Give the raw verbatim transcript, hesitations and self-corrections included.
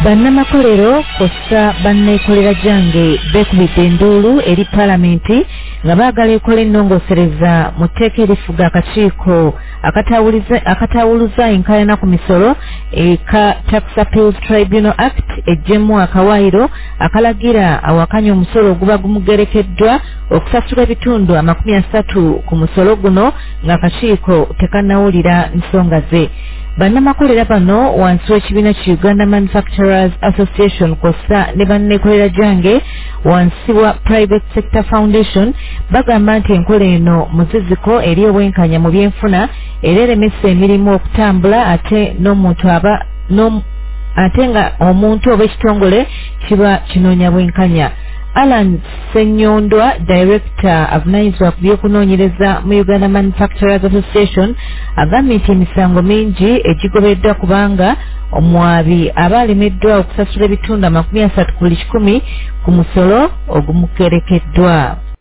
Bannamakolero kossa banneekolera gyange beekubidde enduulu eri paalamenti nga baagala ekola ennongosereza mu tteeka erifuga akakiiko akataawuluza enkaayana ku misolo eka Tax Appeals Tribunal Act ejjemu akawaayiro akalagira awakanya omusolo oguba gumugerekeddwa okusasula ebitundu amakumi asatu ku musolo guno ng'akakiiko tekannawulira nsonga ze. Bannamakolera bano wansi w'ekibiina ki Uganda Manufacturers Association kossa ne banneekolera gyange wansi wa Private Sector Foundation bagamba nti enkola eno muziziko eri obwenkanya mu byenfuna era eremesa emirimu okutambula ate n'omuntu aba ate nga omuntu oba ekitongole kiba kinoonya bwenkanya. Alan Senyondwa, Director avunaanyizibwa ku by'okunoonyereza mu Uganda Manufacturers Association, agambye nti emisango mingi egigobeddwa kubanga omwabi aba alemeddwa okusasula ebitundu amakumi asatu ku buli kikumi ku musolo ogumugerekeddwa.